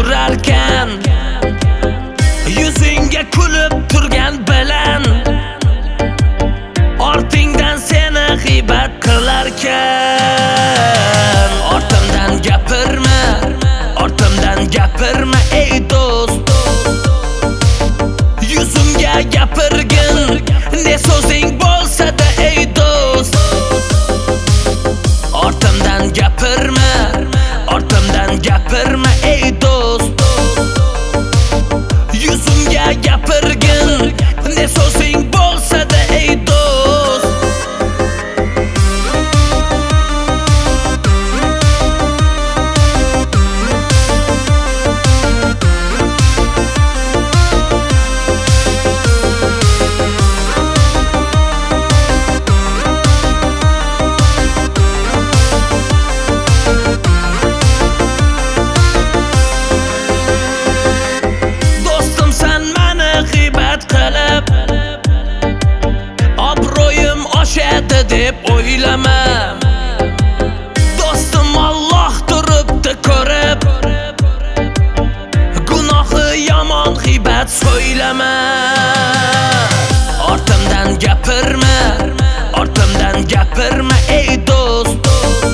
turarkan, yuzingga kulib turgan bilan ortingdan seni g'iybat qilarkan. Ortimdan gapirma ey do'st, yuzimga gapirgin ne so'zing bo'lsa-da ey do'st. Ortimdan gapirma ey do'st, yuzimga gapirgin ne so'zing bo'lsa-da ey do'st. Obro'yim oshadi deb o'ylama, do'stim Alloh turibdi ko'rib. Gunohi yomon g'iybat so'ylama. Ortimdan gapirma ey do'st,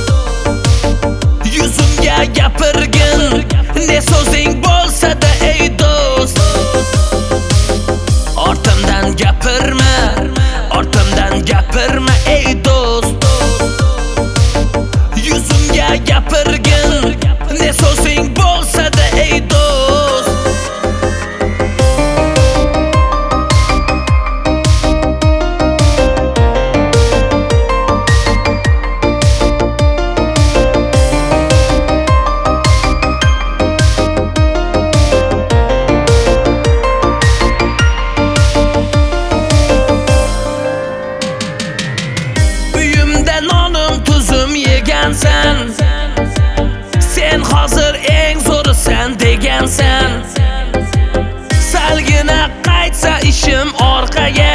yuzimga gapirgin ne so'zing bo'lsa-da ey do'st. Ortimdan gapirma ey do'st, yuzimga gapirgin ne so'zing bo'lsa-da ey do'st. Sen hozir eng zo'risan degansan. Salgina qaytsa ishim orqaga,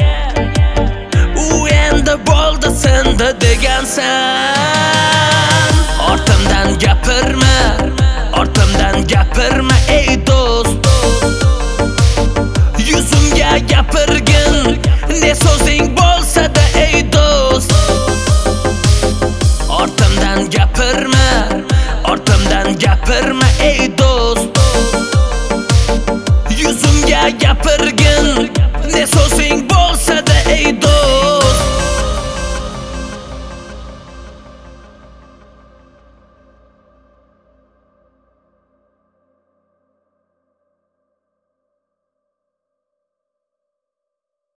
u endi bo'ldi sindi degansan. Ortimdan gapirma ey do'st, yuzimga gapirgin ne so'zing bo'lsa-da ey do'st. Ortimdan gapirma ey do'st, yuzimga gapirgin ne so'zing bo'lsa-da ey do'st.